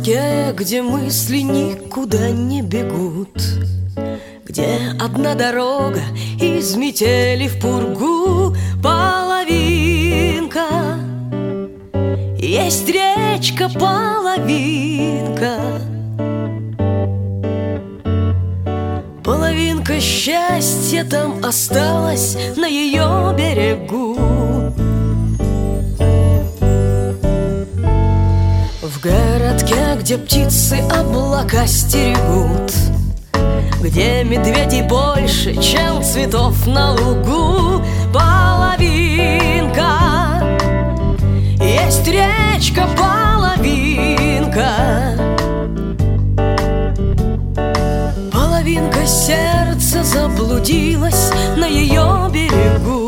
городке, где мысли никуда не бегут, где одна дорога из метели в пургу, половинка. Есть речка половинка, половинка счастья там осталась на ее берегу. В городке, где птицы облака стерегут, где медведей больше, чем цветов на лугу, половинка. Есть речка половинка, половинка сердца заблудилась на ее берегу.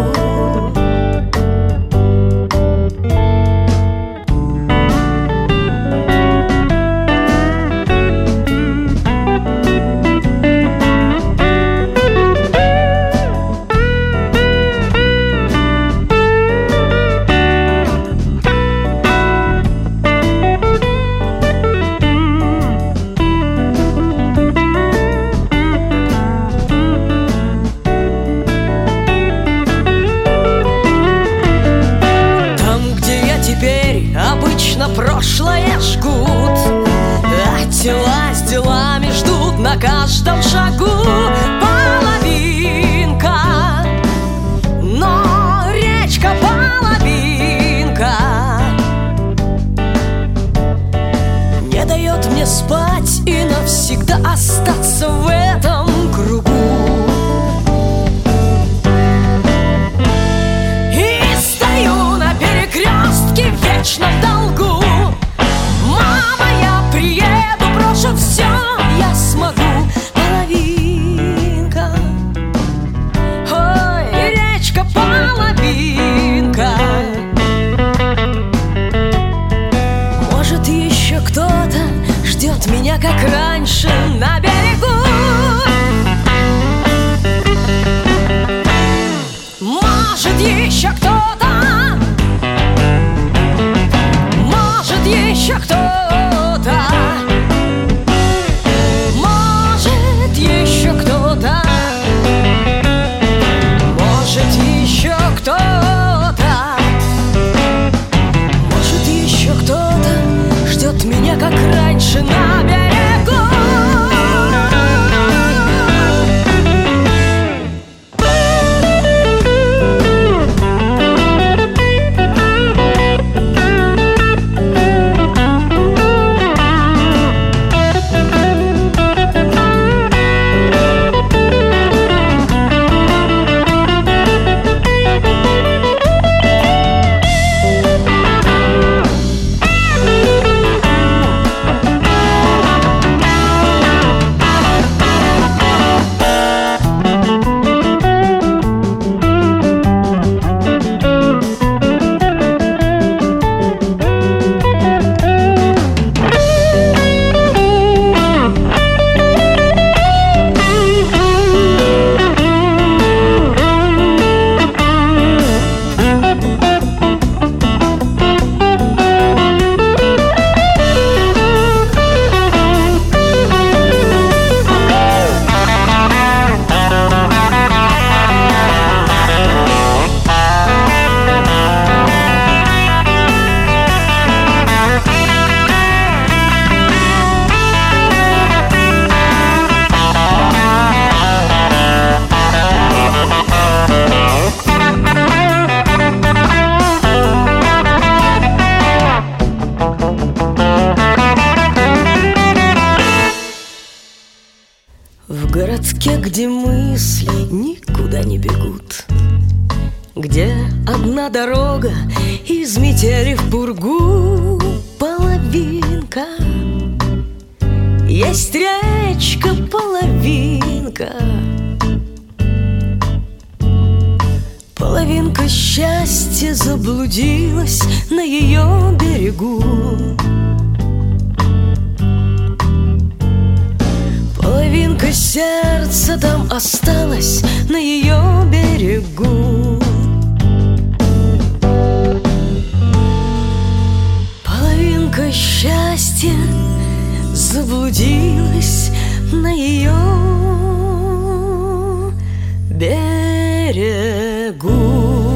Прошлое жгут, а тела с делами ждут на каждом шагу. Половинка, но речка половинка не дает мне спать и навсегда остаться в этом кругу. И стою на перекрестке вечно в долгу. Все я смогу, половинка. Ой, речка половинка. Может, еще кто-то ждет меня, как раньше, на берегу. Может, еще кто-то, может, еще кто-то. Меня, как раньше, на берегу. В городке, где мысли никуда не бегут, где одна дорога из метели в пургу, половинка. Есть речка половинка, половинка счастья заблудилась на ее берегу. Половинка сердца там осталась на ее берегу. Половинка мое счастье заблудилось на ее берегу.